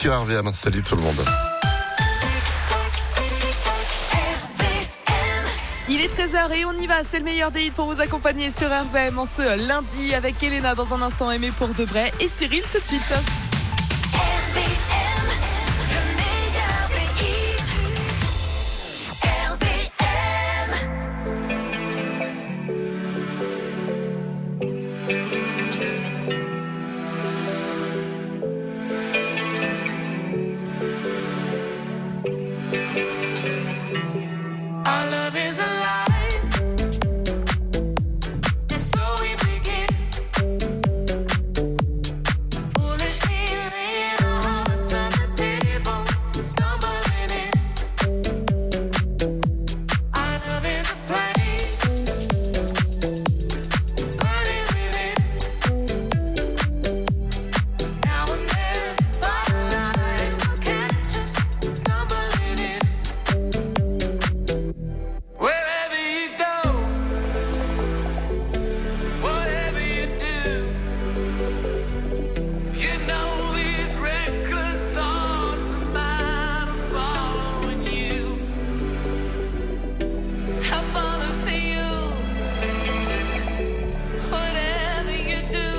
sur RVM. Salut tout le monde. Il est 13h et on y va, c'est le meilleur des hits pour vous accompagner sur RVM en ce lundi avec Elena dans un instant, Aimé pour de vrai et Cyril tout de suite. RVM, le meilleur des hits. Our love is alive, and so we begin. Foolishly laying our hearts on the table, stumbling in. Our love is a flame, burning within. Now and then, firelight will catch us stumbling in. Wherever you go, whatever you do, you know these reckless thoughts of mine are following you. I'm falling for you, whatever you do.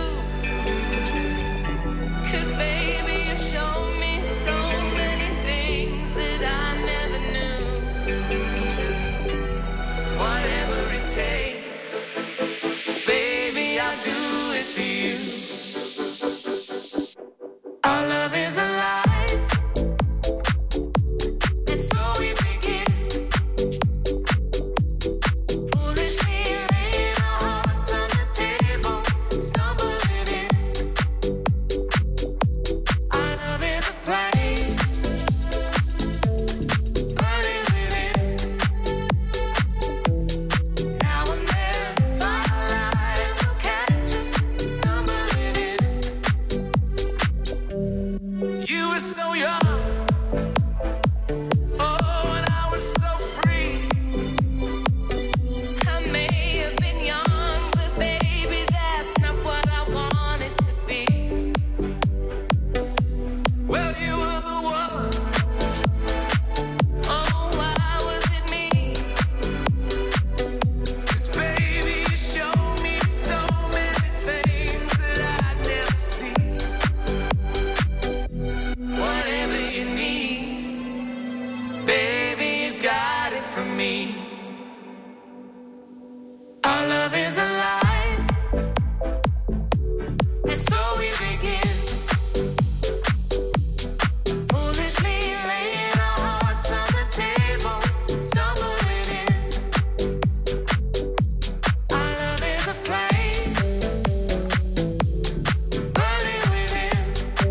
'Cause baby, you show me so many things that I never knew. Whatever it takes, baby, I'll do it for you. Our love is alive, and so we begin. Foolishly laying our hearts on the table, stumbling in. Our love is a flame, burning within. Now and then, firelight will catch us stumbling in. You were so young, oh, and I was so free. I may have been young, but baby, that's not what I wanted to be. Well, you were the one. Oh, why was it me? 'Cause baby, you showed me so many things that I'd never seen. Whatever you need, baby, you got it from me. Our love is alive, and so we begin. Foolishly laying our hearts on the table, stumbling in. Our love is a flame, burning within.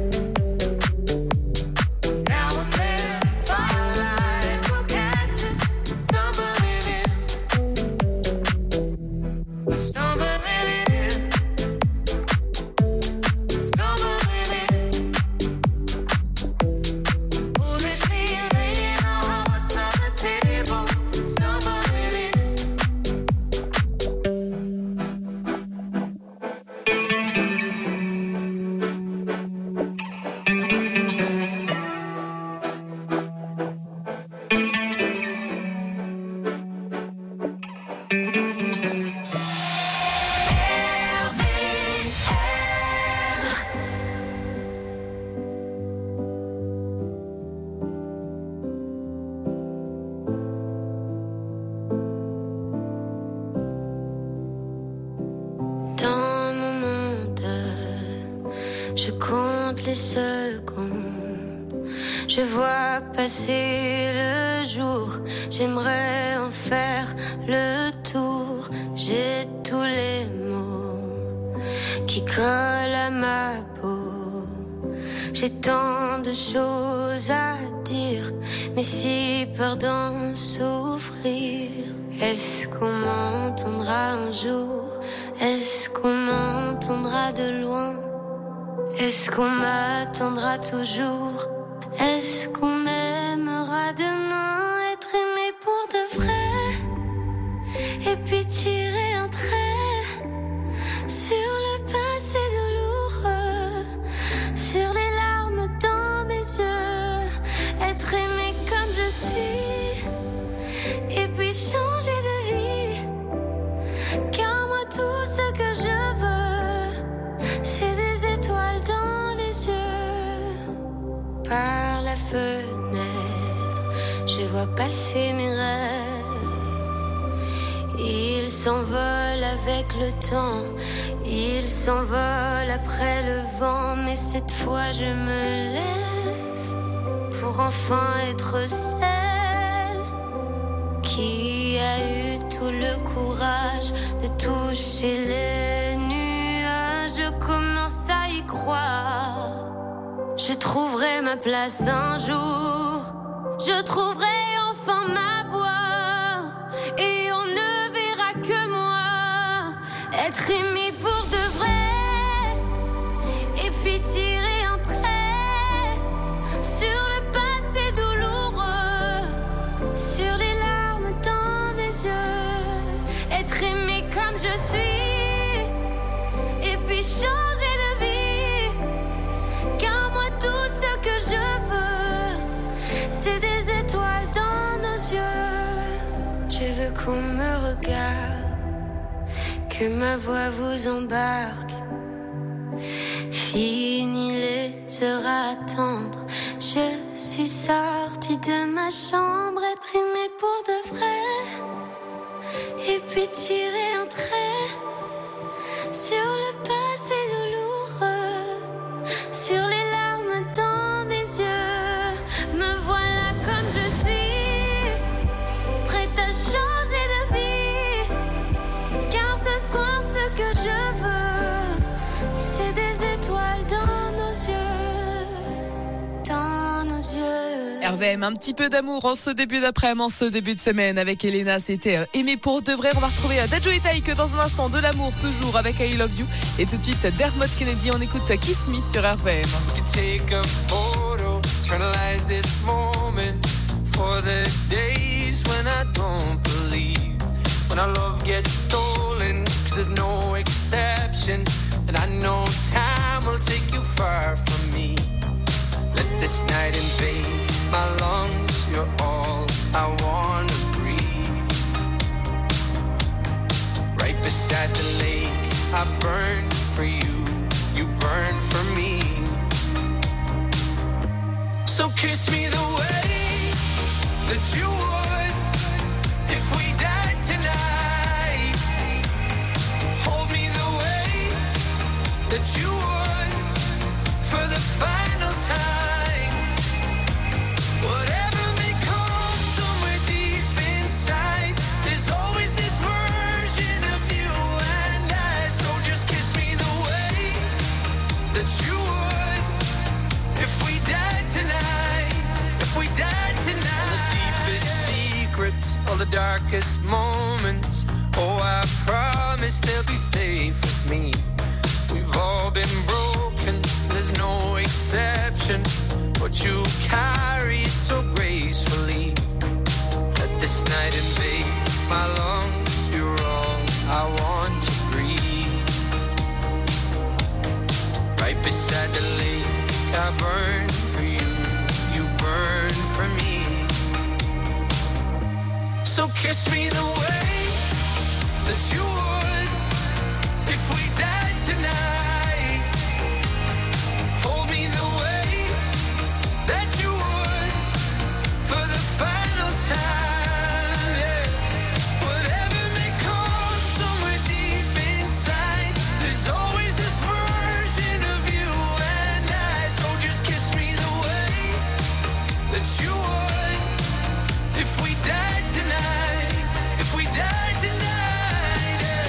Now and then, firelight will catch us stumbling in. Stumbling in. Stumbling in. Foolishly laying our hearts on the table, stumbling in. Dans mon monde, je compte les secondes. Je vois passer le jour. J'aimerais en faire le tour. J'ai tous les mots qui collent à ma peau. J'ai tant de choses à dire, mais si peur d'en souffrir. Est-ce qu'on m'entendra un jour? Est-ce qu'on m'entendra de loin? Est-ce qu'on m'attendra toujours? Est-ce qu'on m'aimera demain? Être aimé pour de vrai, et puis tirer un trait sur le passé douloureux, sur les larmes dans mes yeux. être aimé comme je suis, et puis changer de vie. Car moi tout ce que je veux, c'est des étoiles dans les yeux. Par la fenêtre, je vois passer mes rêves. Ils s'envolent avec le temps, ils s'envolent après le vent. Mais cette fois je me lève pour enfin être celle qui a eu tout le courage de toucher les nuages. Je commence à y croire. Je trouverai ma place un jour. Je trouverai enfin ma voie. Et on ne verra que moi être aimé pour de vrai. Et puis tirer un trait sur le passé douloureux, sur les larmes dans mes yeux. Être aimé comme je suis, et puis changer de vie. Car moi tout ce que je veux, c'est des étoiles dans nos yeux. Je veux qu'on me regarde, que ma voix vous embarque. Fini les heures à attendre, je suis sortie de ma chambre. Être aimée pour de vrai, et puis tirer un trait sur le passé douloureux, sur les larmes dans mes yeux. Me voilà comme je suis, prête à changer de vie. Car ce soir ce que je veux, c'est des étoiles dans nos yeux, dans nos yeux. RVM, un petit peu d'amour en ce début d'après-midi, en ce début de semaine avec Elena, c'était aimé pour de vrai. On va retrouver Dadju et Taïk dans un instant, de l'amour toujours avec I Love You. Et tout de suite Dermot Kennedy, on écoute Kiss Me sur RVM. Take a photo, eternalize this moment for the days when I don't believe, when our love gets stolen, 'cause there's no exception, and I know time will take you far from me. Let this night invade my lungs, you're all I wanna breathe. Right beside the lake, I burn for you, you burn for me. So kiss me the way that you would if we died tonight. Hold me the way that you would for the final time. Whatever may come somewhere deep inside, there's always this version of you and I. So just kiss me the way that you would if we died tonight, if we died tonight. All the deepest secrets, all the darkest moments, oh I promise they'll be safe with me. We've all been broken, there's no exception, but you carry it so gracefully. Let this night invade my lungs, you're all I want to breathe. Right beside the lake, I burn for you, you burn for me. So kiss me the way that you would if we died tonight. Hold me the way that you would for the final time. Yeah. Whatever may come somewhere deep inside, there's always this version of you and I. So just kiss me the way that you would if we died tonight, if we died tonight. Yeah.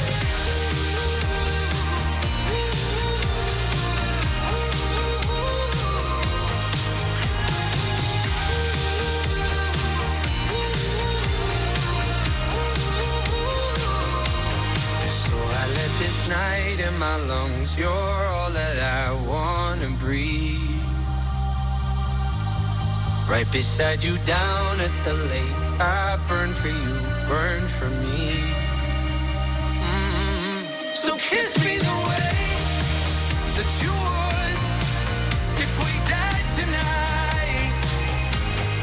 So I let this night in my lungs, you're all that I wanna breathe. Right beside you down at the lake, I burn for you, burn for me. So kiss me the way that you would if we died tonight.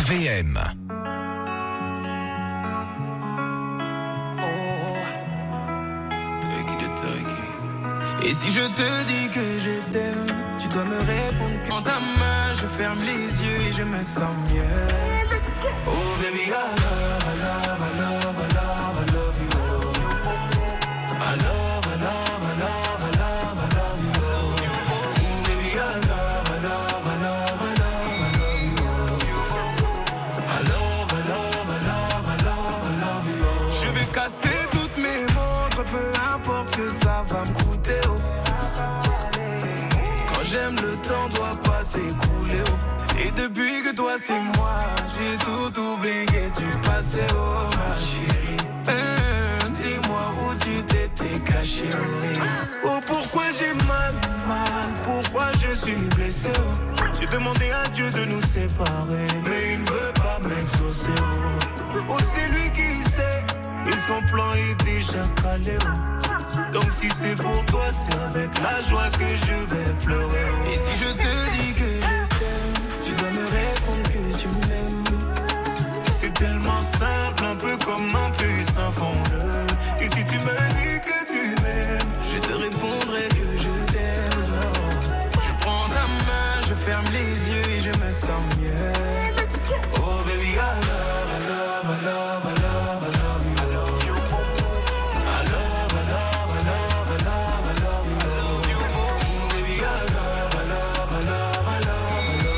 LVM. Et si je te dis que je t'aime, tu dois me répondre quand ta main, je ferme les yeux et je me sens mieux. Oh baby, I love, I love, I love, I love, I love you. I love, I love, I love, I love, I love you. Oh baby, I love, I love, I love, I love, I love you. I love, I love, I love, I love, I love you. Je vais casser toutes mes montres, peu importe ce que ça va me coûter. Quand j'aime, le temps doit pas s'écouler. Et depuis que toi c'est moi, j'ai tout oublié du passé, oh ma chérie. Dis-moi où tu t'étais caché, oh pourquoi j'ai mal, pourquoi je suis blessé, oh. J'ai demandé à Dieu de nous séparer, mais il ne veut pas m'exaucer, oh c'est lui qui sait, et son plan est déjà calé, oh. Donc si c'est pour toi, c'est avec la joie que je vais pleurer, oh. Et si je te dis que je t'aime, tu dois me répondre que tu m'aimes. C'est tellement simple, un peu comme un puissant fondeur. Et si tu me dis que tu m'aimes, je te répondrai que je t'aime. Je prends ta main, je ferme les yeux et je me sens mieux. Oh baby, I love, I love, I love, I love, I love you. I love, I love, I love, I love, I love you. Oh baby, I love, I love, I love, I love.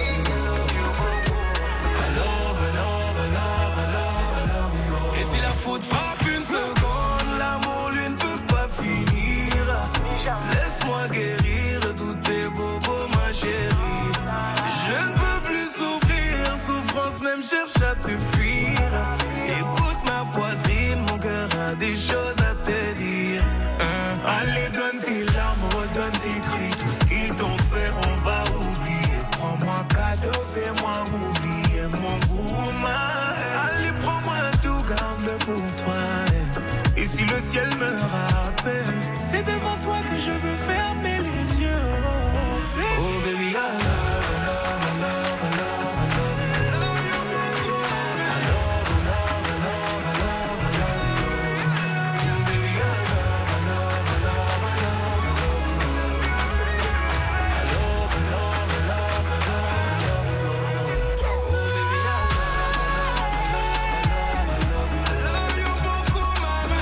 Et si la faute frappe une seconde, l'amour lui ne peut pas finir. Laisse-moi guérir tous tes bobos, ma chérie. Je ne peux plus souffrir, souffrance même cherche à te fuir. Écoute ma poitrine, mon cœur a des choses à te dire. Allez, donne tes larmes, redonne tes cris. Tout ce qu'ils t'ont fait, on va oublier. Prends-moi cadeau, fais-moi oublier mon gourmand. Allez, prends-moi tout, garde-le pour toi. Et si le ciel me rappelle, c'est devant toi que je veux fermer les yeux. Oh baby, I love, I love, I love, I love, I love you. I love, I love, I love, I love, I love you. Baby, I love, I love, I love, I love, I love you. I love, I love, I love, I love, I love you. Oh baby, I love, I love, I love, I love, I love you. I love you beaucoup, mama.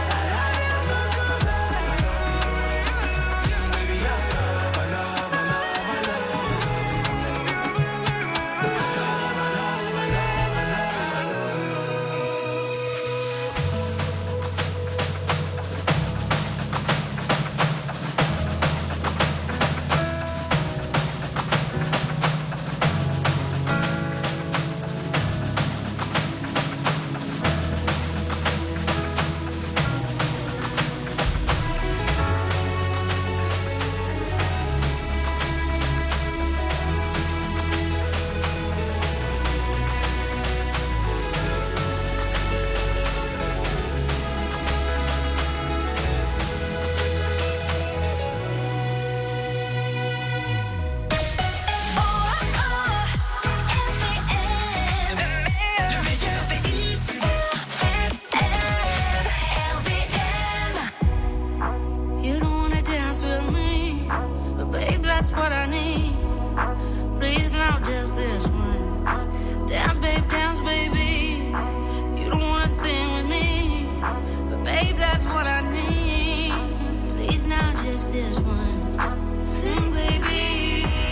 Baby, I love, I love, I love, I love you. You don't wanna dance with me, but babe, that's what I need. Please now, just this once. Dance, baby. You don't wanna sing with me, but babe, that's what I need. Please now, just this once. Sing, baby.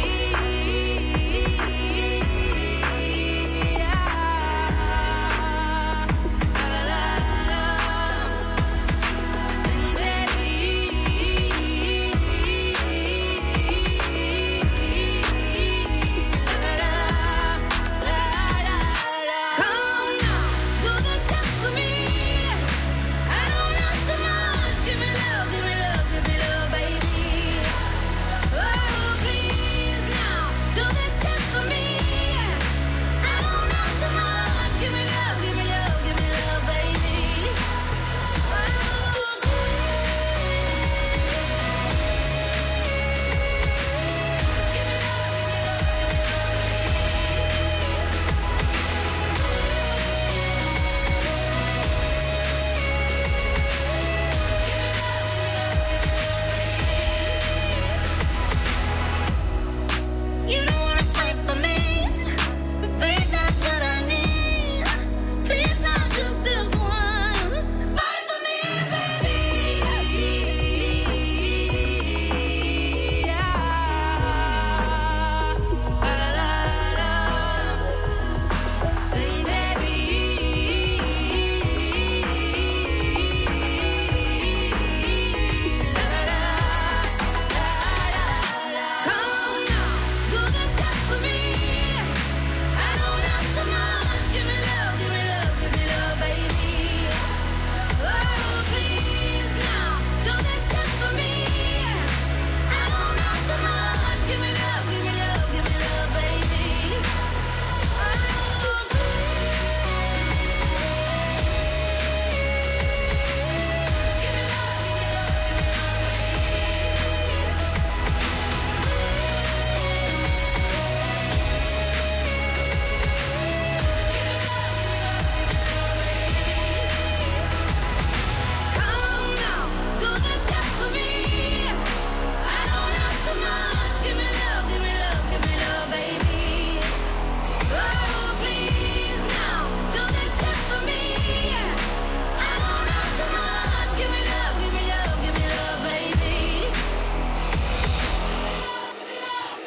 Sing, come now, do this just for me. I don't ask so much. Give me love, baby.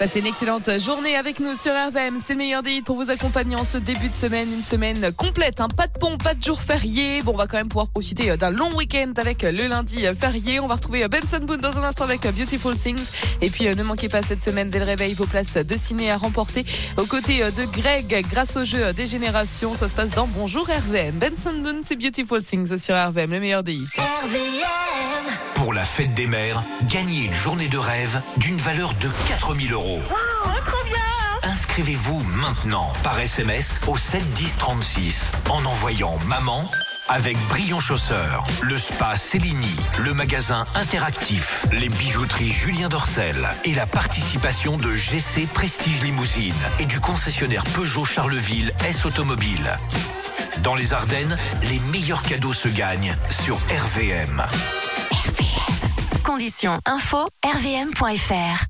Passez une excellente journée avec nous sur RVM. C'est le meilleur des hits pour vous accompagner en ce début de semaine. Une semaine complète, hein. Pas de pont, pas de jour férié. Bon, on va quand même pouvoir profiter d'un long week-end avec le lundi férié. On va retrouver Benson Boone dans un instant avec Beautiful Things. Et puis, ne manquez pas cette semaine dès le réveil vos places de ciné à remporter aux côtés de Greg grâce au jeu des générations. Ça se passe dans Bonjour RVM. Benson Boone, c'est Beautiful Things sur RVM, le meilleur des hits. RVM. Pour la fête des mères, gagnez une journée de rêve d'une valeur de 4 000 €. Inscrivez-vous maintenant par SMS au 7 10 36 en envoyant maman avec Brillant Chausseur, le spa Céligny, le magasin interactif, les bijouteries Julien Dorcel et la participation de GC Prestige Limousine et du concessionnaire Peugeot Charleville S Automobile. Dans les Ardennes, les meilleurs cadeaux se gagnent sur RVM. Conditions info rvm.fr.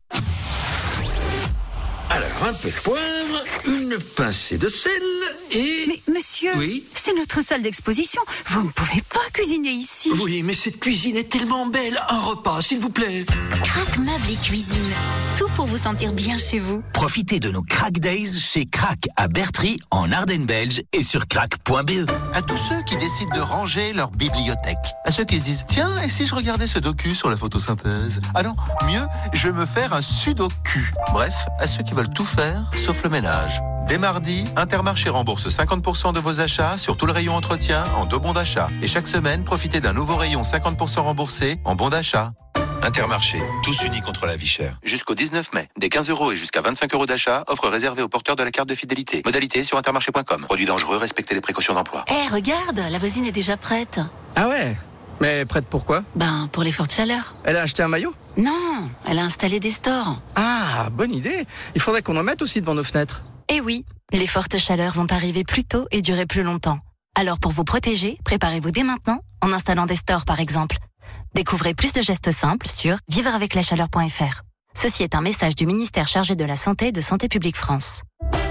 Alors, un peu de poivre, une pincée de sel et... Mais monsieur, Oui. c'est notre salle d'exposition. Vous ne pouvez pas cuisiner ici. Oui, mais cette cuisine est tellement belle. Un repas, s'il vous plaît. Crac Meubles et Cuisine. Tout pour vous sentir bien chez vous. Profitez de nos Crack Days chez Crack à Bertry en Ardennes belge et sur crack.be. À tous ceux qui décident de ranger leur bibliothèque. À ceux qui se disent, tiens, et si je regardais ce docu sur la photosynthèse? Ah non, mieux, je vais me faire un sudoku. Bref, à ceux qui veulent tout faire, sauf le ménage. Dès mardi, Intermarché rembourse 50% de vos achats sur tout le rayon entretien en 2 bons d'achat. Et chaque semaine, profitez d'un nouveau rayon 50% remboursé en bons d'achat. Intermarché, tous unis contre la vie chère. Jusqu'au 19 mai, des 15 € et jusqu'à 25 € d'achat, offre réservée aux porteurs de la carte de fidélité. Modalité sur intermarché.com. Produit dangereux, respectez les précautions d'emploi. Regarde, la voisine est déjà prête. Ah ouais? Mais prête pourquoi? Pour les fortes chaleurs. Elle a acheté un maillot? Non, elle a installé des stores. Ah, bonne idée. Il faudrait qu'on en mette aussi devant nos fenêtres. Et oui, les fortes chaleurs vont arriver plus tôt et durer plus longtemps. Alors pour vous protéger, préparez-vous dès maintenant en installant des stores par exemple. Découvrez plus de gestes simples sur vivreaveclachaleur.fr. Ceci est un message du ministère chargé de la Santé et de Santé publique France.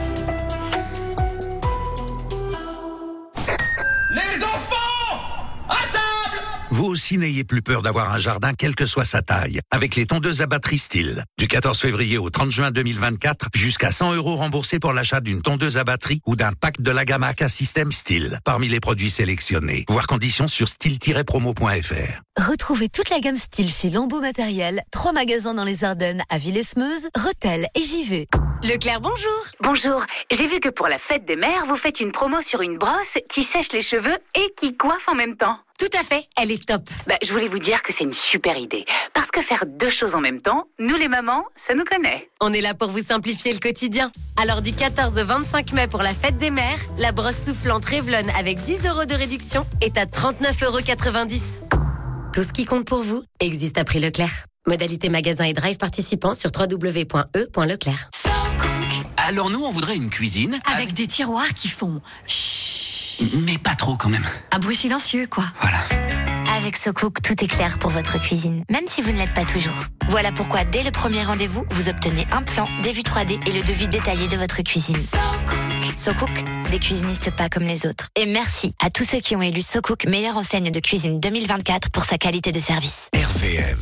Les enfants! À table! Vous aussi n'ayez plus peur d'avoir un jardin quelle que soit sa taille, avec les tondeuses à batterie Stihl. Du 14 février au 30 juin 2024, jusqu'à 100 € remboursés pour l'achat d'une tondeuse à batterie ou d'un pack de la gamme AK System Stihl, parmi les produits sélectionnés. Voir conditions sur stihl-promo.fr. Retrouvez toute la gamme Stihl chez Lambeau Matériel, 3 magasins dans les Ardennes, à Villesmeuse, Rethel et Givet. Leclerc, bonjour. Bonjour, j'ai vu que pour la fête des mères, vous faites une promo sur une brosse qui sèche les cheveux et qui coiffe en même temps. Tout à fait, elle est top. Je voulais vous dire que c'est une super idée. Parce que faire 2 choses en même temps, nous les mamans, ça nous connaît. On est là pour vous simplifier le quotidien. Alors du 14 au 25 mai pour la fête des mères, la brosse soufflante Revlon avec 10 € de réduction est à 39,90 €. Tout ce qui compte pour vous existe à prix Leclerc. Modalité magasin et drive participant sur www.e.leclerc. Alors nous, on voudrait une cuisine Avec des tiroirs qui font chut. mais pas trop quand même. Un bruit silencieux, quoi. Voilà. Avec SoCook, tout est clair pour votre cuisine, même si vous ne l'êtes pas toujours. Voilà pourquoi, dès le premier rendez-vous, vous obtenez un plan, des vues 3D et le devis détaillé de votre cuisine. SoCook, des cuisinistes pas comme les autres. Et merci à tous ceux qui ont élu SoCook meilleure enseigne de cuisine 2024 pour sa qualité de service. RVM.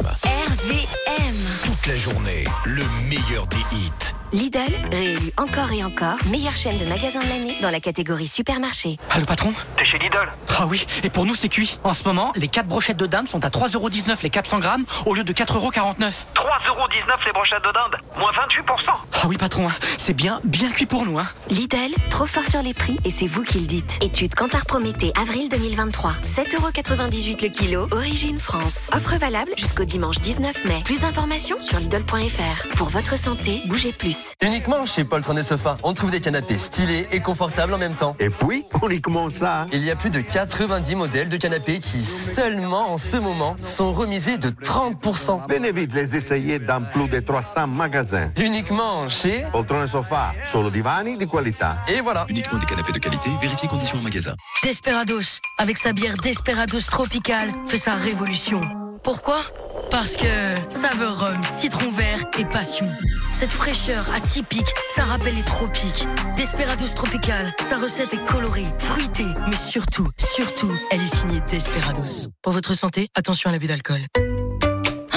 RVM. Toute la journée, le meilleur des hits. Lidl, réélu encore et encore, meilleure chaîne de magasins de l'année dans la catégorie supermarché. Ah, le patron? T'es chez Lidl? Ah oui, et pour nous c'est cuit. En ce moment, les 4 brochettes de dinde sont à 3,19 € les 400 grammes au lieu de 4,49 €. 3,19 € les brochettes de dinde, moins 28%. Ah oui patron, c'est bien cuit pour nous. Lidl, trop fort sur les prix et c'est vous qui le dites. Étude Kantar Prométhée, avril 2023. 7,98 € le kilo, origine France. Offre valable jusqu'au dimanche 19 mai. Plus d'informations sur Lidl.fr. Pour votre santé, bougez plus. Uniquement chez Poltron et Sofa, on trouve des canapés stylés et confortables en même temps. Et puis, uniquement ça. Il y a plus de 90 modèles de canapés qui, seulement en ce moment, sont remisés de 30%. Venez vite les essayer dans plus de 300 magasins. Uniquement chez Poltron et Sofa, solo divani di qualità. Et voilà. Uniquement des canapés de qualité, vérifiez conditions en magasin. Desperados, avec sa bière Desperados tropicale, fait sa révolution. Pourquoi? Parce que saveur rhum, citron vert et passion. Cette fraîcheur atypique, ça rappelle les tropiques. Desperados Tropical, sa recette est colorée, fruitée, mais surtout, elle est signée Desperados. Pour votre santé, attention à l'abus d'alcool.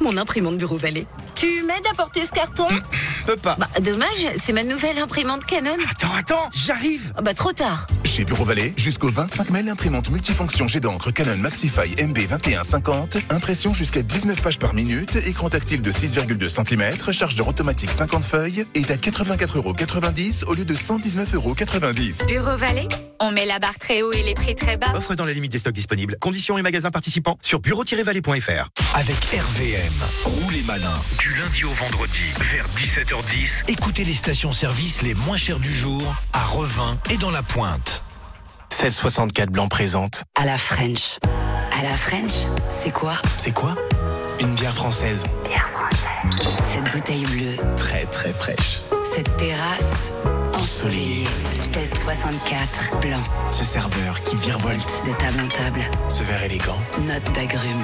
mon imprimante Bureau Vallée. Tu m'aides à porter ce carton? Peux pas. Bah, dommage, c'est ma nouvelle imprimante Canon. Attends, j'arrive. Bah, trop tard. Chez Bureau Vallée, jusqu'au 25 mai, l'imprimante multifonction jet d'encre Canon Maxify MB2150, impression jusqu'à 19 pages par minute, écran tactile de 6,2 cm, chargeur automatique 50 feuilles, est à 84,90 € au lieu de 119,90 €. Bureau Vallée, on met la barre très haut et les prix très bas. Offre dans la limite des stocks disponibles. Conditions et magasins participants sur bureau-vallée.fr. Avec RVM, roulez malin. Du lundi au vendredi, vers 17h10, écoutez les stations-service les moins chères du jour, à Revin et dans la Pointe. 1664 Blanc présente À la French. À la French, c'est quoi? C'est quoi? Une bière française. Cette bouteille bleue. Très très fraîche. Cette terrasse ensoleillée. 1664 Blanc. Ce serveur qui virevolte De table en table. ce verre élégant. Note d'agrumes.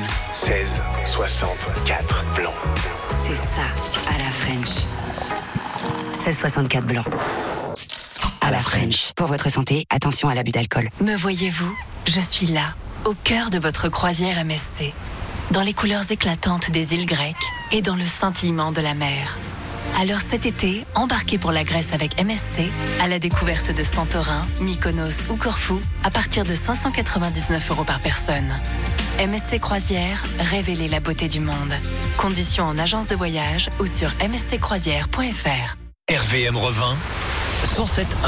1664 Blanc. C'est ça, à la French. 1664 Blanc. À la French. Pour votre santé, attention à l'abus d'alcool. Me voyez-vous? Je suis là, au cœur de votre croisière MSC, dans les couleurs éclatantes des îles grecques et dans le scintillement de la mer. Alors cet été, embarquez pour la Grèce avec MSC à la découverte de Santorin, Mykonos ou Corfou à partir de 599 € par personne. MSC Croisière, révélez la beauté du monde. Conditions en agence de voyage ou sur msccroisière.fr. RVM Revin, 107.1.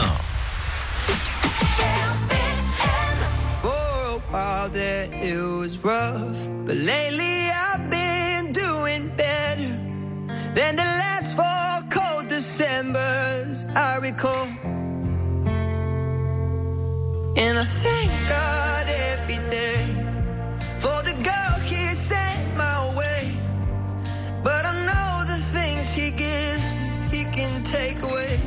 For a while there it was rough, but lately I've been doing better than the last 4 cold Decembers I recall. And I thank God every day for the girl He sent my way. But I know the things He gives me, He can take away.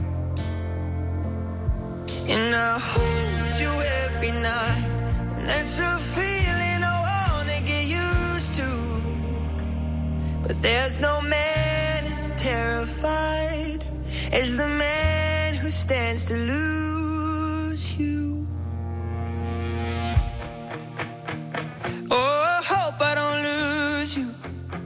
And I hold you every night, and that's a feeling I wanna get used to. But there's no man as terrified as the man who stands to lose you. Oh, I hope I don't lose you.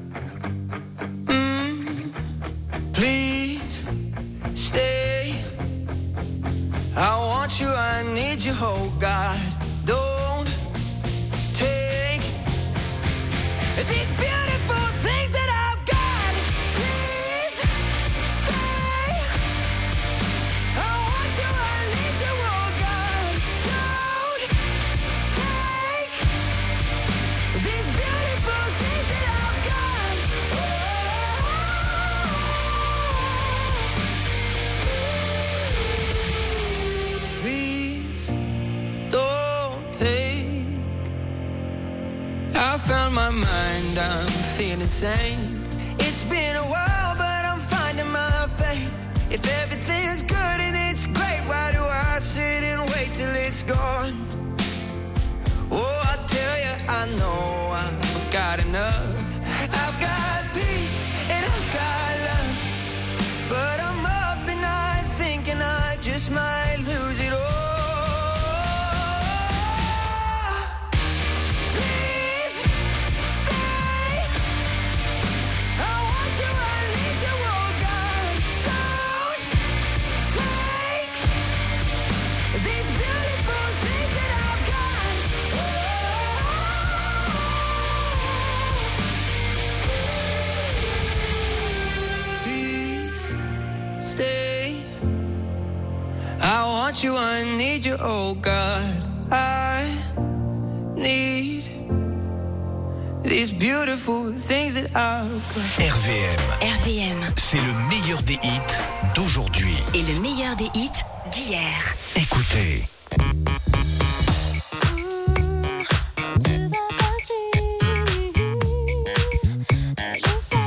Please stay. I want you, I need you, oh God. Don't take these beautiful things that I've got. Please stay. I want you, I need you, oh God. Don't take these beautiful things that I've got. Please don't take. I found my mind, I'm feeling sane. It's been a while, but I'm finding my faith. If everything's good and it's great, why do I sit and wait till it's gone? Oh, I tell you, I know I've got enough. I've got peace and I've got love, but I'm up and I thinking I just might lose it all. Please stay. I want you, I need you, oh God. Don't take these beautiful things that I've got. Please stay. I want you, I need you, oh God. I need these beautiful things that I've got. RVM, RVM. c'est le meilleur des hits d'aujourd'hui. Et le meilleur des hits d'hier. Écoutez. Je sais,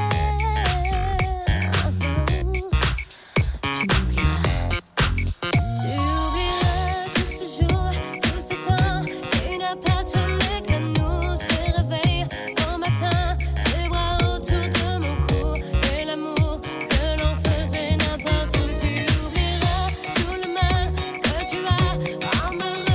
tu m'oublieras. Tu oublieras tout ce jour, tout ce temps qui n'a pas tourné qu'à nous se réveille au matin. Tes bras autour de mon cou et l'amour que l'on faisait n'importe où. Tu oublieras tout le mal que tu as en me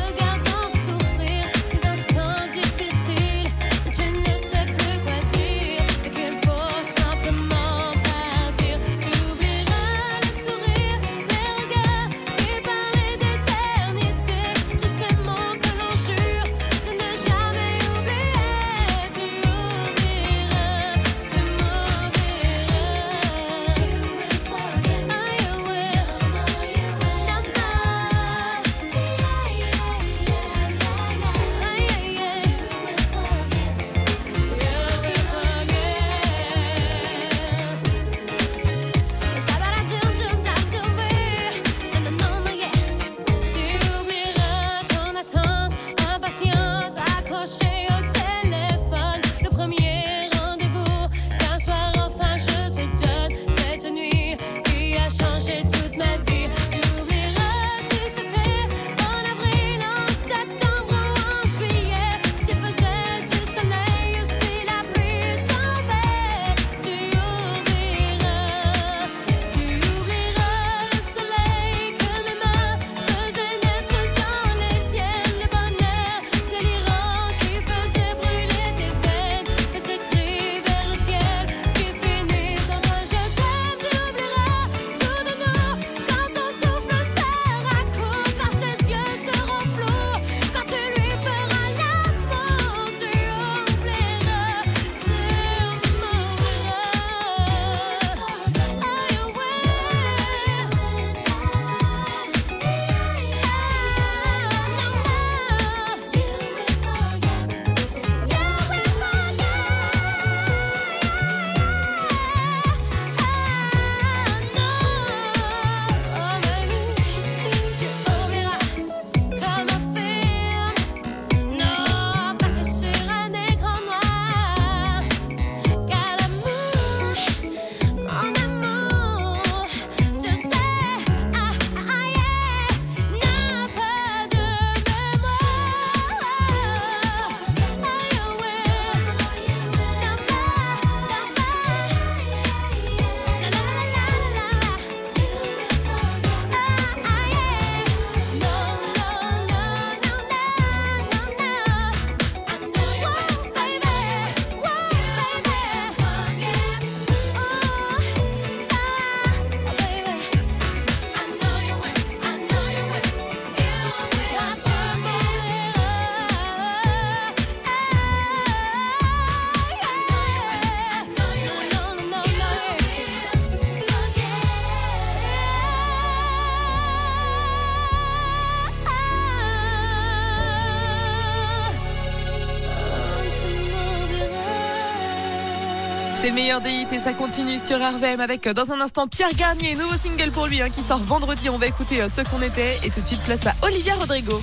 C'est le meilleur des hits et ça continue sur RVM avec dans un instant Pierre Garnier, nouveau single pour lui qui sort vendredi. On va écouter Ce qu'on était et tout de suite place à Olivia Rodrigo.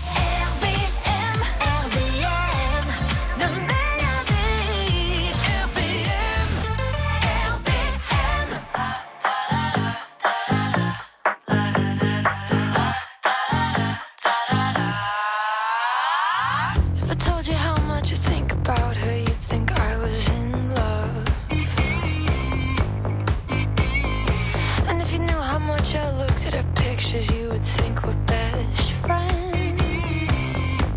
You would think we're best friends.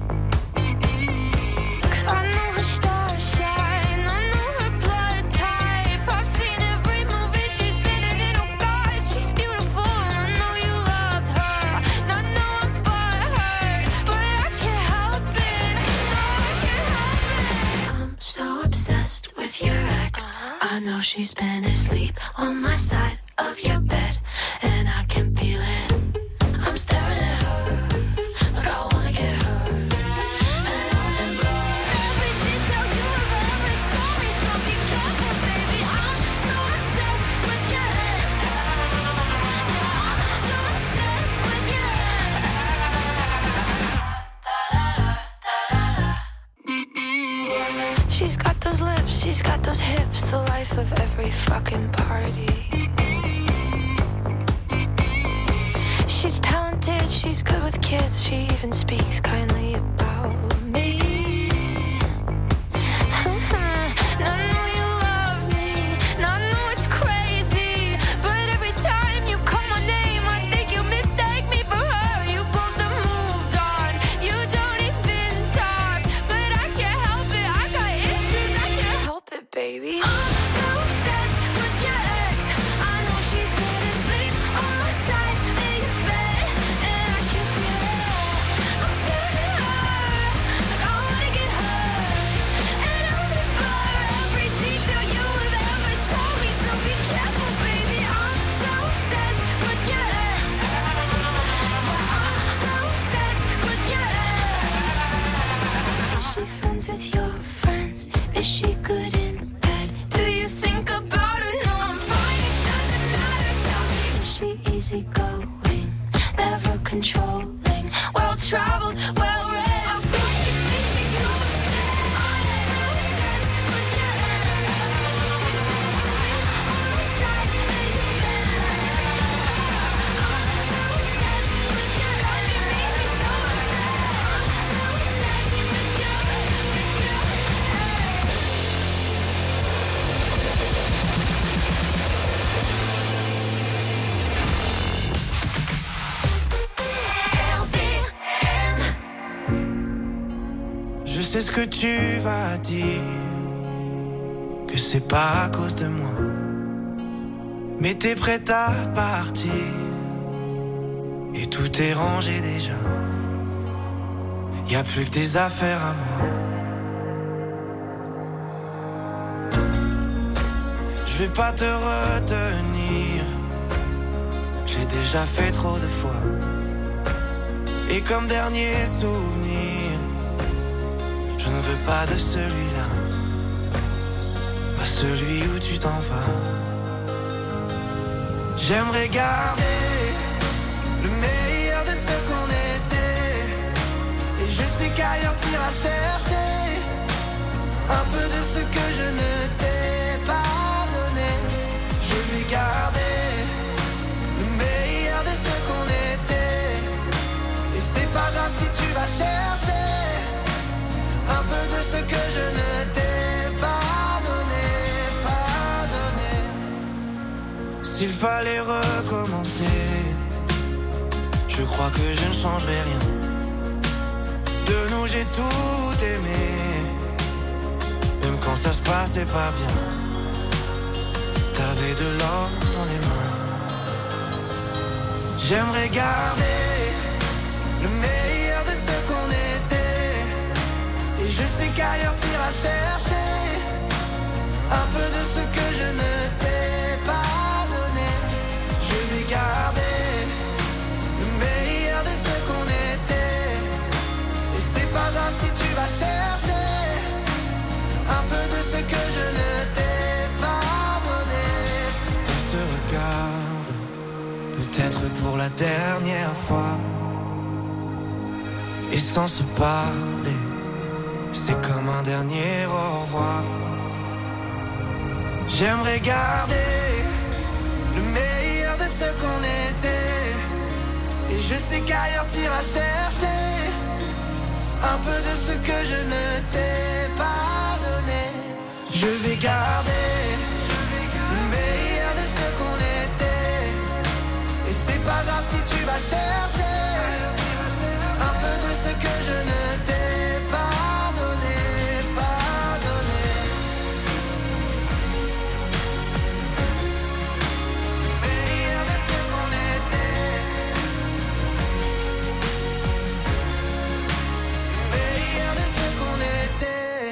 'Cause I know her star shine, I know her blood type. I've seen every movie she's been in. Oh God, she's beautiful. I know you love her, and I know I'm butthurt, but I can't help it. No, I can't help it. I'm so obsessed with your ex. I know she's been asleep on my side of your bed, and I can feel it. I'm staring at her, like I wanna get her. And I remember every detail you ever told me. So be careful, baby. I'm so obsessed with your ex. I'm so obsessed with your ex. She's got those lips, she's got those hips, the life of every fucking party. She's talented, she's good with kids, she even speaks kindly about me. And I know you love me, and I know it's crazy, but every time you call my name, I think you mistake me for her. You both have moved on, you don't even talk, but I can't help it, I got issues, I can't help it, baby. I'm so obsessed with your ex, I know she's been asleep on my side. With your friends, is she good in bed? Do you think about her? No, I'm fine, it doesn't matter. Tell me, is she easygoing, never controlling, well-traveled, well-read? I'm going to make me so obsessed. I'm so obsessed with your ex. On my side of your bed. I'm so obsessed with your ex. She makes me so obsessed. I'm so obsessed with your ex. Je sais ce que tu vas dire, que c'est pas à cause de moi, mais t'es prête à partir, et tout est rangé déjà. Y a plus que des affaires à moi. Je vais pas te retenir, j'ai déjà fait trop de fois. Et comme dernier souvenir, je ne veux pas de celui-là, pas celui où tu t'en vas. J'aimerais garder le meilleur de ce qu'on était, et je sais qu'ailleurs t'iras chercher un peu de ce que je ne t'ai pas donné. Je vais garder le meilleur de ce qu'on était, et c'est pas grave si tu vas chercher un peu de ce que je ne t'ai pas donné. S'il fallait recommencer, je crois que je ne changerai rien. De nous j'ai tout aimé, même quand ça se passait pas bien. T'avais de l'or dans les mains. J'aimerais garder le meilleur de ce qu'on était, et je sais qu'ailleurs t'iras chercher un peu de ce que je ne t'ai pas donné. Je vais garder le meilleur de ce qu'on était, et c'est pas grave si tu vas chercher un peu de ce que je ne t'ai pas peut-être pour la dernière fois. Et sans se parler, c'est comme un dernier au revoir. J'aimerais garder le meilleur de ce qu'on était. Et je sais qu'ailleurs t'iras chercher un peu de ce que je ne t'ai pas donné. Je vais garder le meilleur de ce qu'on était. Et c'est pas grave si tu vas chercher un peu de ce que je ne t'ai pas donné, pas donné. Le meilleur de ce qu'on était. Le meilleur de ce qu'on était.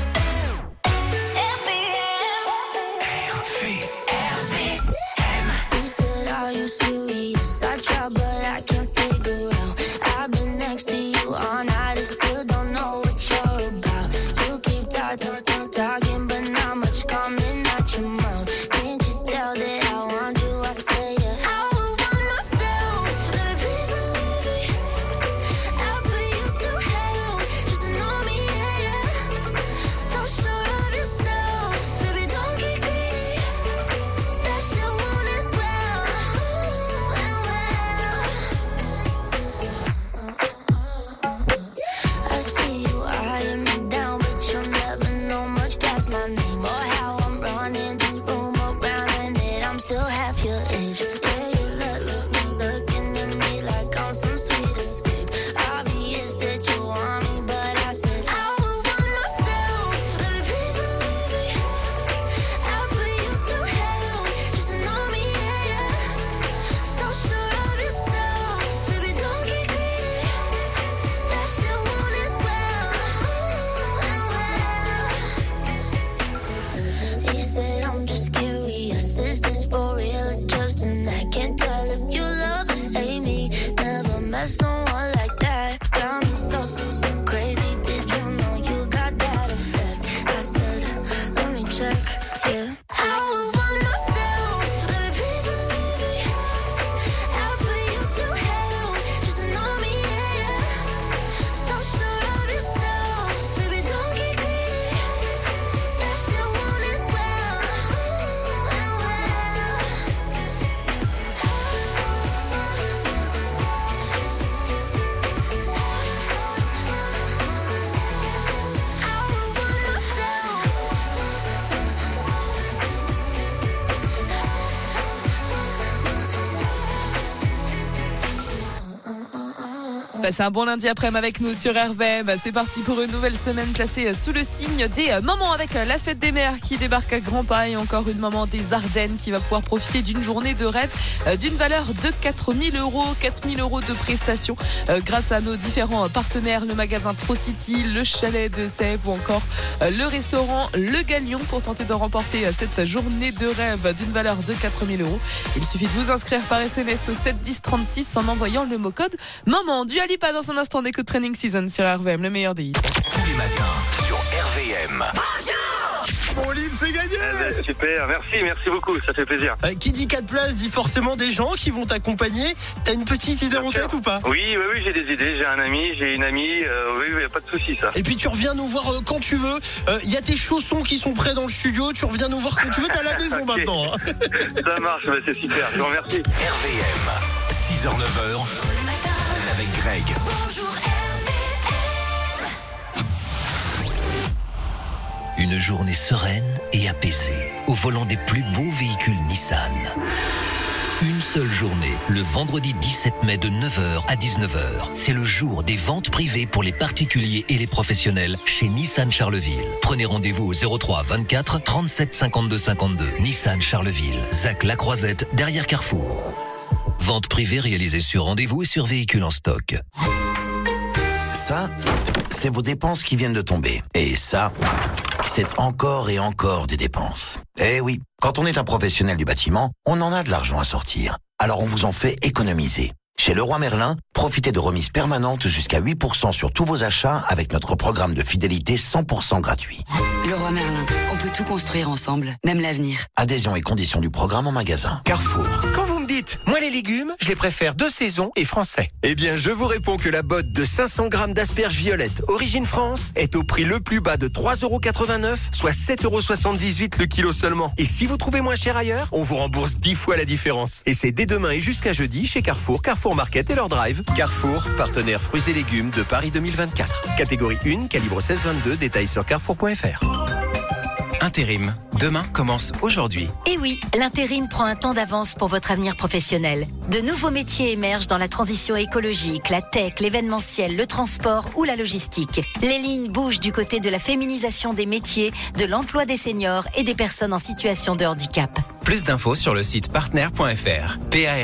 You said, are you serious? I try, but I can't figure out. I've been next to you all night and still don't know what you're about. You keep talking, but not much coming out your mouth. Can't you tell that I want you? I say yeah. I would want myself. Let me please believe me. I'll put you through hell just to know me, yeah, yeah. So sure of yourself, baby, don't get greedy. That shit want it well, and well. I see you eyeing me down, but you'll never know much past my name or how I'm running this room around, and that I'm still half your age. Yeah, you looking at me like I'm some sweet escape. Obvious that you want me, but I said I would want myself. Let me please believe me. I'll put you through hell just to know me, yeah, yeah. So sure of yourself, baby, don't get greedy. That shit want it well, and well. He said, I'm just curious, is this for real or just an act? Can't tell if you love or hate me. Never met someone like that. Got me so crazy. Did you know you got that effect? I said, let me check, yeah. I would want myself. Let me please believe me. I'll put you through hell just to know me, yeah, yeah. So sure of yourself, baby, don't get greedy. That shit want it well, and well. C'est un bon lundi après-midi avec nous sur RVM. C'est parti pour une nouvelle semaine placée sous le signe des mamans avec la fête des mères qui débarque à grands pas et encore une maman des Ardennes qui va pouvoir profiter d'une journée de rêve d'une valeur de 4 000 €, 4 000 € de prestations grâce à nos différents partenaires, le magasin Trocity, le chalet de Sèvres ou encore le restaurant Le Galion pour tenter de remporter cette journée de rêve d'une valeur de 4 000 €. Il suffit de vous inscrire par SMS au 7 10 36 en envoyant le mot code maman. Du Alipa dans un instant d'écoute Training Season sur RVM, le meilleur des hits. Tous les matins sur RVM. Mon livre, c'est gagné. Super, merci beaucoup, ça fait plaisir. Qui dit 4 places dit forcément des gens qui vont t'accompagner. T'as une petite idée en tête ou pas? Oui, j'ai des idées, j'ai un ami, j'ai une amie, oui, y a pas de souci ça. Et puis tu reviens nous voir quand tu veux. Il y a tes chaussons qui sont prêts dans le studio, tu reviens nous voir quand tu veux, t'es à la maison Okay. maintenant. Hein. Ça marche, c'est super, je vous remercie. RVM, 6h-9h, avec Greg. Une journée sereine et apaisée au volant des plus beaux véhicules Nissan. Une seule journée, le vendredi 17 mai de 9h à 19h. C'est le jour des ventes privées pour les particuliers et les professionnels chez Nissan Charleville. Prenez rendez-vous au 03 24 37 52 52. Nissan Charleville, Zac La Croisette, derrière Carrefour. Vente privée réalisée sur rendez-vous et sur véhicule en stock. Ça, c'est vos dépenses qui viennent de tomber. Et ça, c'est encore et encore des dépenses. Eh oui, quand on est un professionnel du bâtiment, on en a de l'argent à sortir. Alors on vous en fait économiser. Chez Leroy Merlin, profitez de remises permanentes jusqu'à 8% sur tous vos achats avec notre programme de fidélité 100% gratuit. Leroy Merlin, on peut tout construire ensemble, même l'avenir. Adhésion et conditions du programme en magasin. Carrefour. Quand vous me dites dites, moi les légumes, je les préfère de saison et français. Eh bien, je vous réponds que la botte de 500 grammes d'asperges violettes Origine France est au prix le plus bas de 3,89 €, soit 7,78 € le kilo seulement. Et si vous trouvez moins cher ailleurs, on vous rembourse 10 fois la différence. Et c'est dès demain et jusqu'à jeudi chez Carrefour, Carrefour Market et leur drive. Carrefour, partenaire fruits et légumes de Paris 2024. Catégorie 1, calibre 16-22, détails sur carrefour.fr. Intérim. Demain commence aujourd'hui. Et oui, l'intérim prend un temps d'avance pour votre avenir professionnel. De nouveaux métiers émergent dans la transition écologique, la tech, l'événementiel, le transport ou la logistique. Les lignes bougent du côté de la féminisation des métiers, de l'emploi des seniors et des personnes en situation de handicap. Plus d'infos sur le site partner.fr.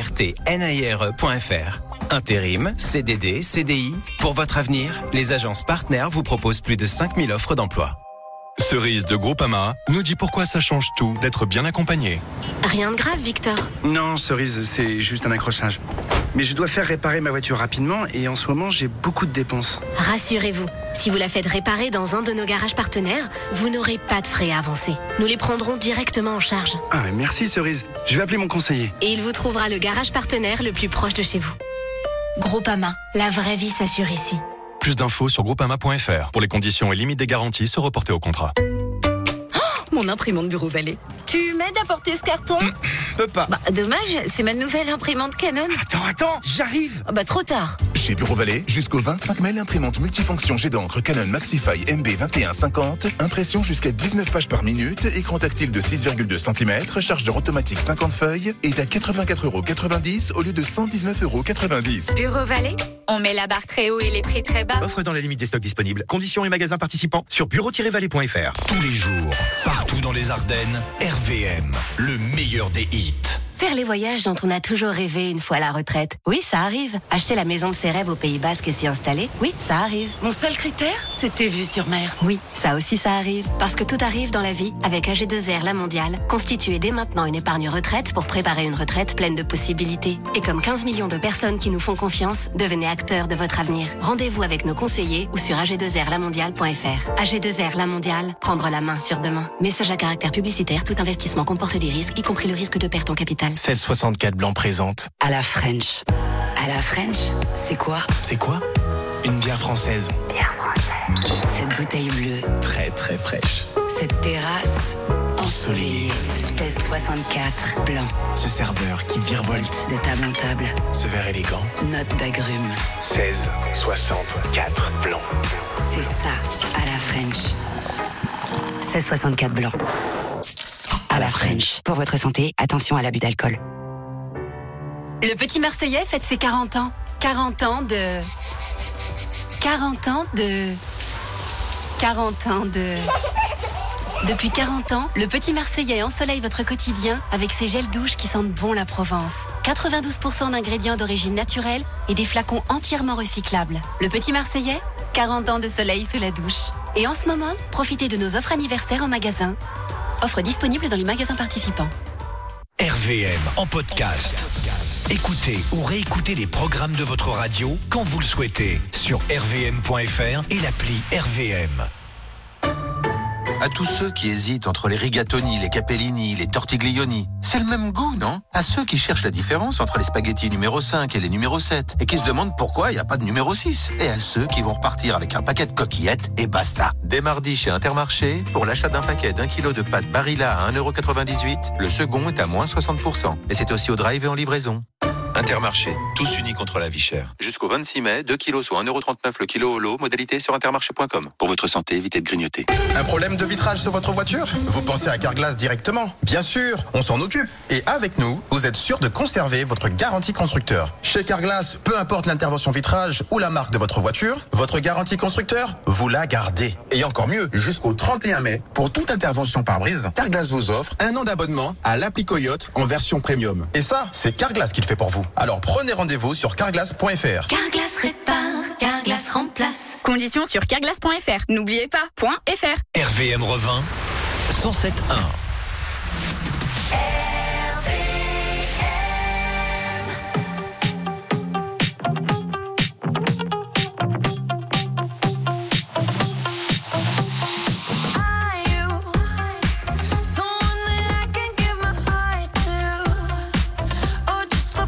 PARTNAIRE.fr. Intérim, CDD, CDI. Pour votre avenir, les agences partenaires vous proposent plus de 5000 offres d'emploi. Cerise de Groupama nous dit pourquoi ça change tout d'être bien accompagné. Rien de grave, Victor. Non, Cerise, c'est juste un accrochage. Mais je dois faire réparer ma voiture rapidement et en ce moment, j'ai beaucoup de dépenses. Rassurez-vous, si vous la faites réparer dans un de nos garages partenaires, vous n'aurez pas de frais à avancer. Nous les prendrons directement en charge. Ah, merci Cerise. Je vais appeler mon conseiller. Et il vous trouvera le garage partenaire le plus proche de chez vous. Groupama, la vraie vie s'assure ici. Plus d'infos sur groupama.fr. Pour les conditions et limites des garanties, se reporter au contrat. Mon imprimante Bureau Vallée. Tu m'aides à porter ce carton? Peux pas. Bah, dommage, c'est ma nouvelle imprimante Canon. Attends, j'arrive. Bah, trop tard. Chez Bureau Vallée, jusqu'au 25 mai, l'imprimante multifonction jet d'encre Canon Maxify MB2150, impression jusqu'à 19 pages par minute, écran tactile de 6,2 cm, chargeur automatique 50 feuilles, est à 84,90 € au lieu de 119,90 €. Bureau Vallée, on met la barre très haut et les prix très bas. Offre dans la limite des stocks disponibles. Conditions et magasins participants sur bureau-vallée.fr. Tous les jours, partout dans les Ardennes, RVM, le meilleur des hits. Faire les voyages dont on a toujours rêvé une fois à la retraite. Oui, ça arrive. Acheter la maison de ses rêves au Pays Basque et s'y installer. Oui, ça arrive. Mon seul critère, c'était vue sur mer. Oui, ça aussi ça arrive. Parce que tout arrive dans la vie avec AG2R La Mondiale. Constituez dès maintenant une épargne retraite pour préparer une retraite pleine de possibilités. Et comme 15 millions de personnes qui nous font confiance, devenez acteurs de votre avenir. Rendez-vous avec nos conseillers ou sur ag2rlamondiale.fr. AG2R La Mondiale, prendre la main sur demain. Message à caractère publicitaire, tout investissement comporte des risques, y compris le risque de perte en capital. 1664 Blanc présente. À la French. À la French, c'est quoi? C'est quoi? Une bière française. Bière française. Cette bouteille bleue. Très très fraîche. Cette terrasse ensoleillée. 1664 Blanc. Ce serveur qui virevolte de table en table. Ce verre élégant. Note d'agrumes. 1664 Blanc. C'est ça, à la French. 1664 Blanc. À la French. Pour votre santé, attention à l'abus d'alcool. Le petit Marseillais fête ses 40 ans. 40 ans de... Depuis 40 ans, le petit Marseillais ensoleille votre quotidien avec ses gels douches qui sentent bon la Provence. 92% d'ingrédients d'origine naturelle et des flacons entièrement recyclables. Le petit Marseillais, 40 ans de soleil sous la douche. Et en ce moment, profitez de nos offres anniversaires en magasin. Offre disponible dans les magasins participants. RVM en podcast. Écoutez ou réécoutez les programmes de votre radio quand vous le souhaitez sur rvm.fr et l'appli RVM. À tous ceux qui hésitent entre les rigatoni, les capellini, les tortiglioni, c'est le même goût, non? À ceux qui cherchent la différence entre les spaghettis numéro 5 et les numéro 7 et qui se demandent pourquoi il n'y a pas de numéro 6. Et à ceux qui vont repartir avec un paquet de coquillettes et basta. Dès mardi chez Intermarché, pour l'achat d'un paquet d'1 kilo de pâtes Barilla à 1,98 €, le second est à moins 60%. Et c'est aussi au drive et en livraison. Intermarché, tous unis contre la vie chère. Jusqu'au 26 mai, 2 kilos soit 1,39 € le kilo au lot, modalité sur intermarché.com. Pour votre santé, évitez de grignoter. Un problème de vitrage sur votre voiture? Vous pensez à Carglass directement? Bien sûr, on s'en occupe. Et avec nous, vous êtes sûr de conserver votre garantie constructeur. Chez Carglass, peu importe l'intervention vitrage ou la marque de votre voiture, votre garantie constructeur, vous la gardez. Et encore mieux, jusqu'au 31 mai, pour toute intervention pare-brise, Carglass vous offre 1 an d'abonnement à l'appli Coyote en version premium. Et ça, c'est Carglass qui le fait pour vous. Alors prenez rendez-vous sur carglass.fr. Carglass répare, Carglass remplace. Conditions sur carglass.fr. N'oubliez pas, .fr. RVM revint 107.1. Someone that I can give my heart to, or just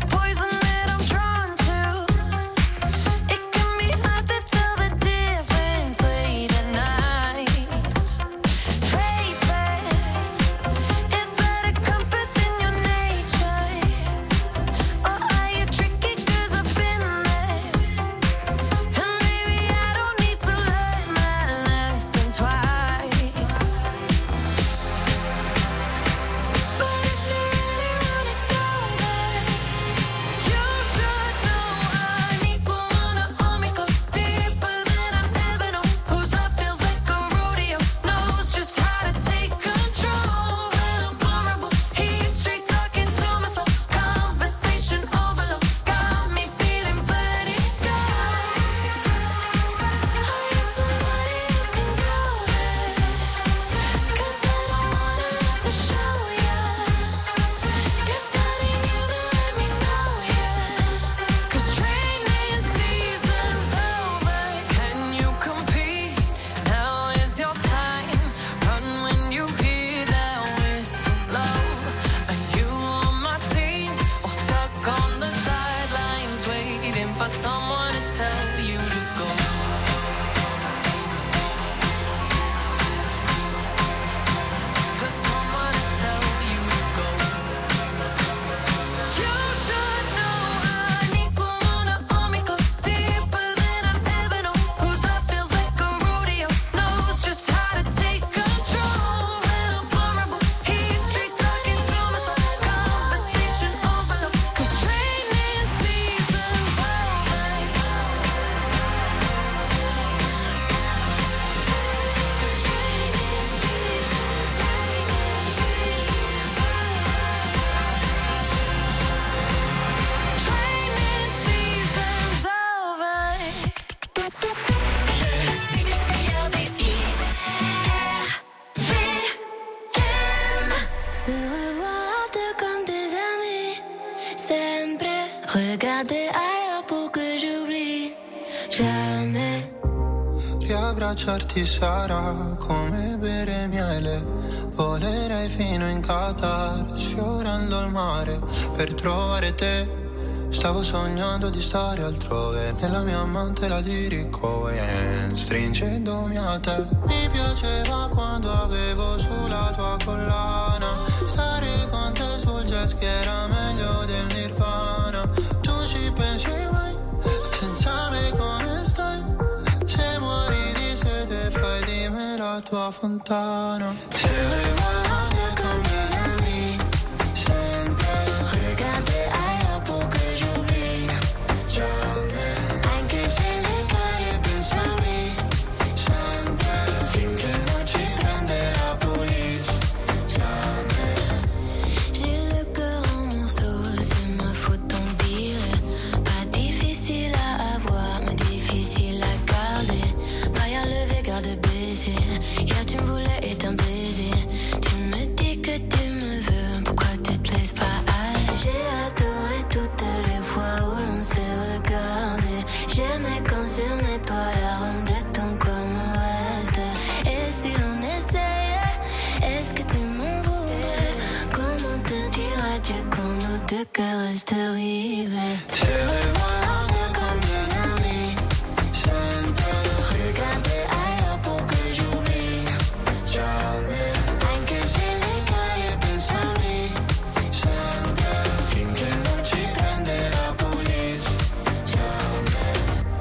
che abbracciarti sarà come bere miele. Volerei fino in Qatar, sfiorando il mare per trovare te. Stavo sognando di stare altrove, nella mia amante la dirigo stringendomi a te. Mi piaceva quando avevo sulla tua collana, stare con te sul jet ski era meglio del Nirvana. Tu ci pensi mai, senza me come stai? Se muori di sete fai di me la tua fontana. Se vuoi voler con mes amis, sempre regarder ailleurs pour que j'oublie jamais. Anche se le caie pensami, sempre finché non ci prende la police, jamais. J'ai le cœur en morceaux, c'est ma faute d'en dire. Pas difficile à avoir, mais difficile à garder. Paille levé, garde baiser. Hier tu me voulais et un baiser. Tu me dis que tu me veux, pourquoi tu te laisses pas aller? J'ai adoré toutes les fois où l'on s'est regardé. J'aimais quand sur mes toits l'arôme de ton corps me reste. Et si l'on essayait, est-ce que tu m'en voudrais? Comment te dire adieu quand nos deux cœurs restent rivés? Se vuoi voler con mes amis, sempre regarder ailleurs pour que j'oublie jamais. Anche se le caie pensami, sempre finché non ci prende la police, jamais.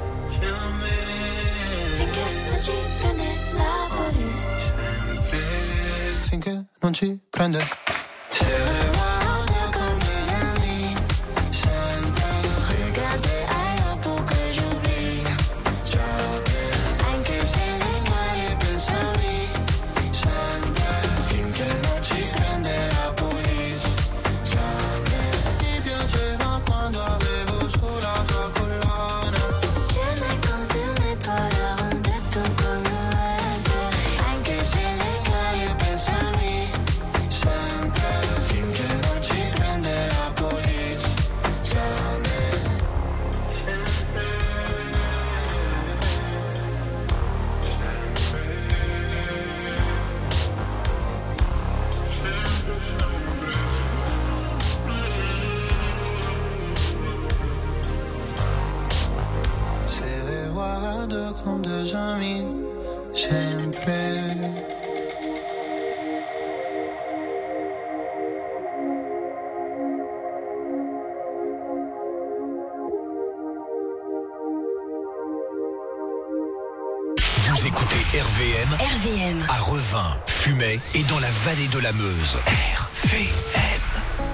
Finché non ci prende la police. Finché non ci prende. Se vuoi voler con mes amis, sempre regarder ailleurs pour que j'oublie jamais. Anche se le caie pensami, sempre finché non ci prende la police, jamais. Mi piaceva quando avevo sulla tua collana. J'aimais quand sur mes toits l'arôme de ton corps me reste. Anche se le caie pensami, sempre finché non ci prende la police, jamais. Se guardo con deux amis, sempre. Vous écoutez RVM, RVM. à Revin, Fumay et dans la vallée de la Meuse. RVM.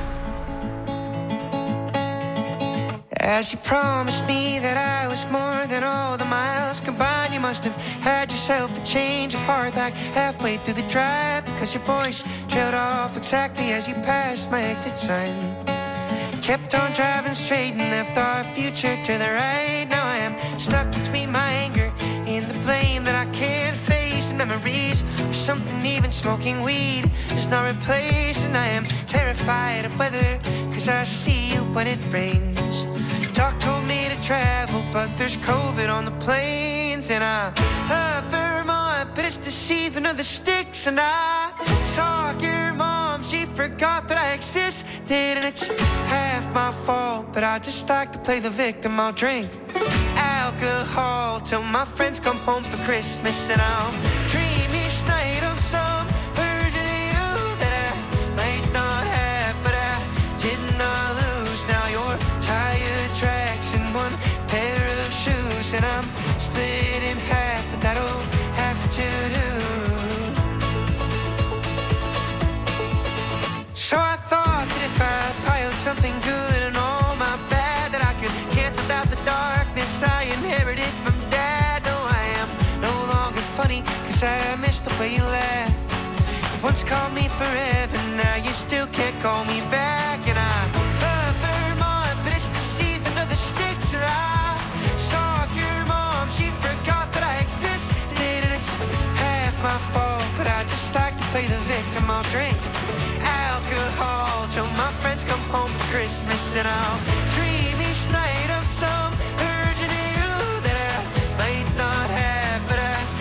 As you promised me that I was more than all the miles combined, you must have had yourself a change of heart like halfway through the drive, because your voice trailed off exactly as you passed my exit sign. Kept on driving straight and left our future to the right. Now I am stuck between my anger and the blame that I can't face, and memories or something even smoking weed is not replaced. And I am terrified of weather, cause I see you when it rains. Doc told me to travel, but there's COVID on the planes. And I love Vermont, but it's the season of the sticks. And I saw your mom, she forgot that I existed. And it's half my fault, but I just like to play the victim. I'll drink alcohol till my friends come home for Christmas. And I'll dream each night of some version of you that I might not have, but I did not lose. Now you're tired tracks and one pair of shoes, and I'm split in half, but that'll have to do. So I thought that if I piled something good and all my bad, that I could cancel out the darkness I inherited from Dad. No, I am no longer funny, cause I miss the way you laugh. You once called me forever, now you still can't call me back. And I love Vermont, but it's the season of the sticks. And I saw your mom, she forgot that I existed. And it's half my fault, but I just like to play the victim. I'll drink alcohol till my friends come home for Christmas. And I'll dream each night of some version of you that I might not have, but I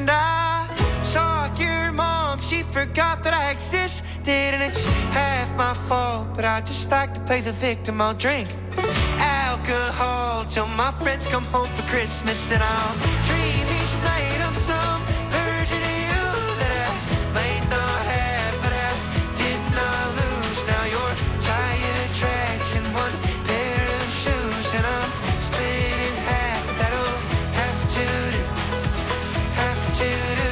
And I saw your mom, she forgot that I existed. And it's half my fault, but I just like to play the victim. I'll drink alcohol till my friends come home for Christmas. And I'll dream each night of some version of you that I might not have, but I did not lose. Now you're tire tracks and one pair of shoes, and I'm split in half. That'll have to do, have to do.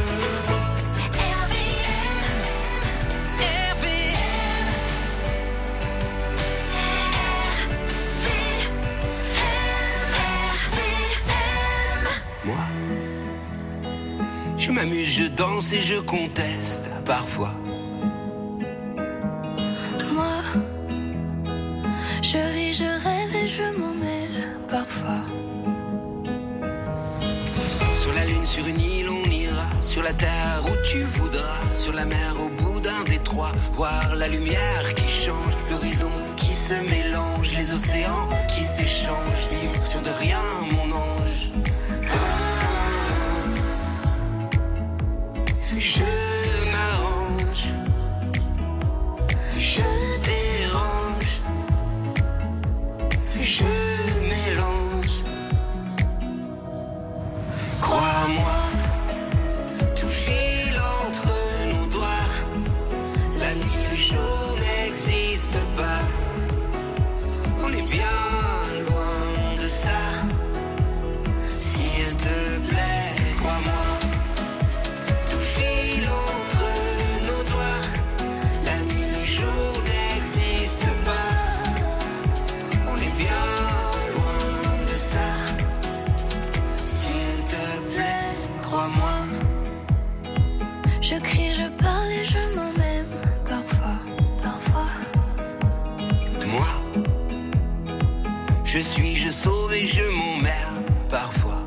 Moi, je m'amuse, je danse et je conteste parfois. Moi, je ris, je rêve et je m'en mêle parfois. Sur la lune, sur une île, on ira. Sur la terre où tu voudras. Sur la mer, au bout d'un détroit. Voir la lumière qui change, l'horizon qui se mélange, les océans qui s'échangent. Vivre sur de rien, mon ange. Je m'arrange, je dérange, je mélange. Crois-moi, tout file entre nos doigts. La nuit, le jour n'existe pas. On est bien loin de ça. S'il te plaît, crois-moi. Crois-moi. Je crie, je parle et je m'en même parfois. Parfois. Moi, je suis, je sauve et je m'emmerde parfois.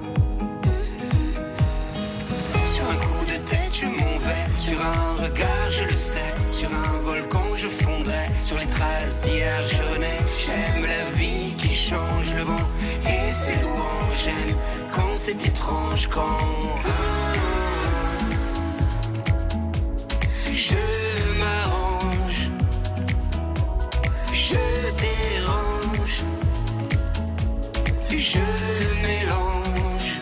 Sur un coup de tête, je m'en vais. Sur un regard, je le sais. Sur un volcan, je fondrai. Sur les traces d'hier, je renais. J'aime la vie qui change le vent et ses louanges. J'aime quand c'est étrange, quand je m'arrange, je dérange, je mélange.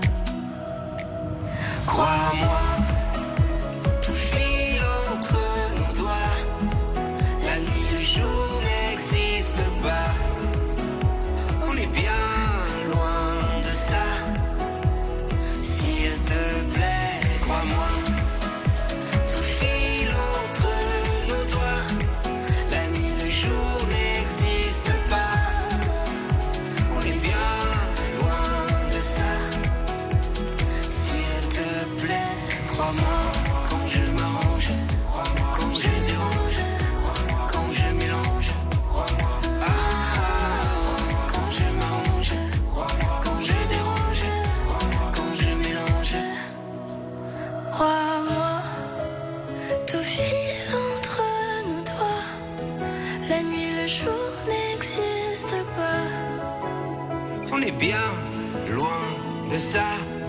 Crois-moi, tout file entre nos doigts. La nuit, le jour n'existe pas. On est bien loin de ça. S'il te plaît, crois-moi. Tout file entre nos doigts. La nuit, le jour n'existe pas. On est bien loin de ça. S'il te plaît, crois-moi. Quand je m'arrange, quand je dérange, quand je mélange. Quand je m'arrange, quand je dérange, quand je mélange. Crois-moi, tout file entre nos doigts. La nuit, le jour n'existe pas. On est bien loin de ça.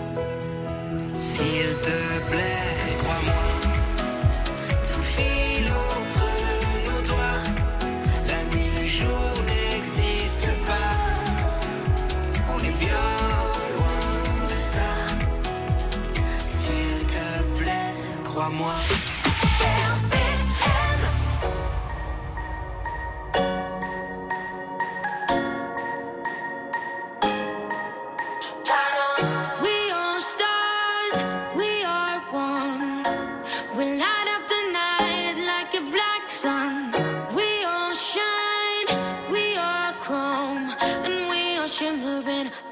S'il te plaît, crois-moi. Tout file entre nos doigts. La nuit, le jour n'existe pas. On est bien loin de ça. S'il te plaît, crois-moi. We are stars, we are one. We light up the night like a black sun. We all shine, we are chrome, and we are shimmering